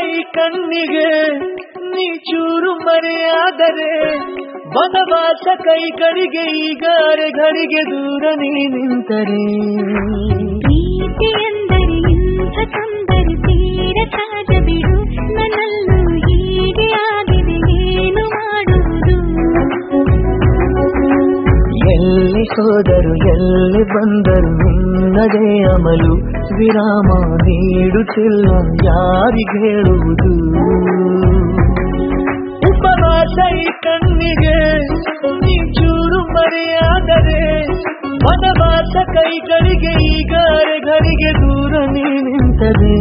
ಈ ಕಣ್ಣಿಗೆ ನೀ ಚೂರು ಮರೆಯಾದರೆ ವನವಾಸ ಕೈಗಳಿಗೆ ಈಗ ಅರೆಗಳಿಗೆ ದೂರ ನೀ ನಿಂತರೆ ಪ್ರೀತಿ ಎಂದರೆ ಇಂಥ ತೊಂದರೆ ತೀರ ಸಹಜ ಬಿಡು ನನ್ನಲ್ಲೂ ಹೀಗೆ ಆಗಿದೆ ಏನು ಮಾಡುವುದು ಎಲ್ಲಿ ಹೋದರು ಎಲ್ಲಿ ಬಂದರು ನಿನ್ನದೇ ಅಮಲು ವಿರಾಮ ನೀಡುತ್ತಿಲ್ಲ ಯಾರಿಗೆ ಹೇಳುವುದು ಉಪವಾಸ ಈ ಕಣ್ಣಿಗೆ ನೀ ಚೂರು ಮರೆಯಾದರೆ ವನವಾಸ ಕೈಗಳಿಗೆ ಈಗ ಅರೆಗಳಿಗೆ ದೂರ ನೀ ನಿಂತದೆ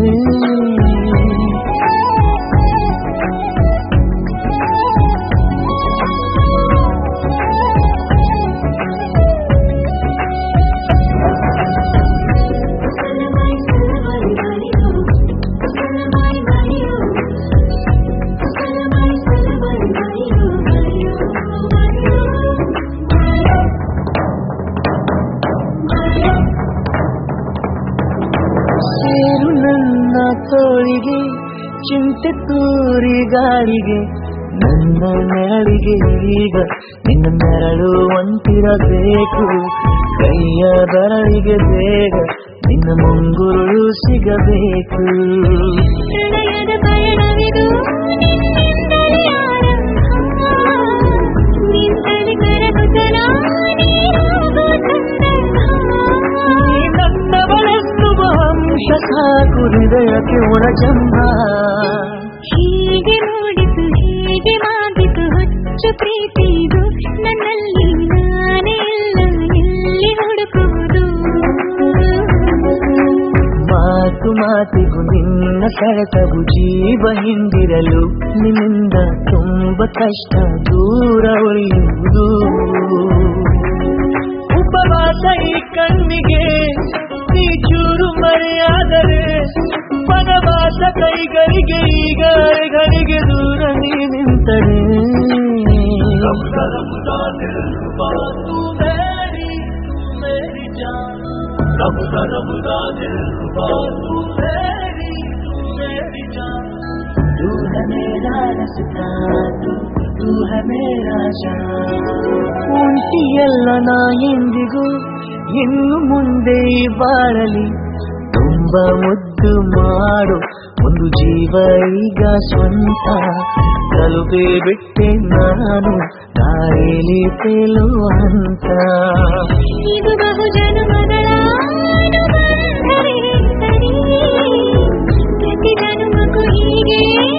ನನ್ನ ತೋಳಿಗೆ ಚಿಂತೆ ತೂರಿ ಗಾಳಿಗೆ ನನ್ನ ನೆರಳಿಗೆ ಈಗ ನಿನ್ನ ನೆರಳು ಒಂಟಿರಬೇಕು ಕೈಯ ಬೆರಳಿಗೆ ಬೇಗ ನಿನ್ನ ಮುಂಗುರುಳು ಸಿಗಬೇಕು ಪ್ರಣಯದ ಪಯಣವಿದು ನನ್ನವಳೆನ್ನುವ ಅಂಶ ಸಾಕು ಹೃದಯಕ್ಕೆ ಒಳಜಂಬ ಹೀಗೆ ಮೂಡಿತು ಹೀಗೆ ಮಾಗಿತು ಹುಚ್ಚು ಪ್ರೀತಿದು ನನ್ನಲ್ಲಿ ನಾನೇ ಇಲ್ಲ ಎಲ್ಲಿ ಹುಡುಕುವುದು ಮಾತು ಮಾತಿಗೂ ನಿನ್ನ ಸೆಳೆತವು ಜೀವ ಹಿಂದಿರಲು ನಿನ್ನಿಂದ ತುಂಬ ಕಷ್ಟ ದೂರ ಉಳಿಯುವುದು ಉಪವಾಸ ಈ ಕಣ್ಣಿಗೆ ನೀ ಚೂರು ಮರೆಯಾದರೆ ವನವಾಸ ಕೈಗಳಿಗೆ ಈಗ ಅರೆಗಳಿಗೆ ದೂರ ನೀ ನಿಂತರೆ तू है मेरा रास्ता तू है मेरा जान ಒಂಟಿಯಲ್ಲ ನಾ ಎಂದಿಗೂ ಇನ್ನು ಮುಂದೆ ಬಾಳಲಿ ತುಂಬ ಮುದ್ದು ಮಾಡು ಒಂದು ಜೀವ ಈಗ ಸ್ವಂತ ತಲುಪೇ ಬಿಟ್ಟೆ ನಾನು ದಾರಿಲಿ ತೇಲುವಂತ ಇದು ಬಹು ಜನುಮಗಳ ಪ್ರತಿ ಜನುಮಕ್ಕೂ ಹೀಗೆ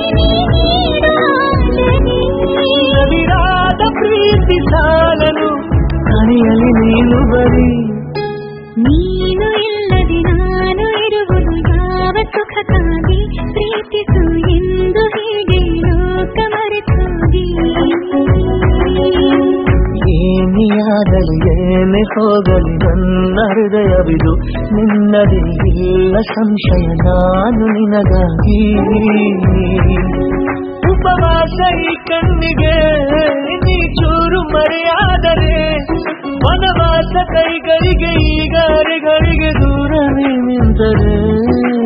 ನವಿರಾದ ಪ್ರೀತಿ ಸಾಲಲು ಕಣಿಯಲಿ ನೀನು ಬರೀ ನೀನು ಇಲ್ಲದೆ ನಾನು ಇರುವುದು ಯಾವ ಸುಖಕ್ಕಾಗಿ ಪ್ರೀತಿಸು ಎಂದು ಹೀಗೆ ಲೋಕ ಮರೆತೋಗಿ ಏನಿಯಾಗಲಿ ಏನೇ ಹೋಗಲಿ ನನ್ನ ಹೃದಯವಿದು ನಿನ್ನದೇ ಇಲ್ಲ ಸಂಶಯ ನಾನು ನಿನಗಾಗಿ ಉಪವಾಸ ಈ ಕಣ್ಣಿಗೆ ನೀ ಚೂರು ಮರೆಯಾದರೆ ವನವಾಸ ಕೈಗಳಿಗೆ ಈಗ ಅರೆಗಳಿಗೆ ದೂರ ನಿಂತರೆ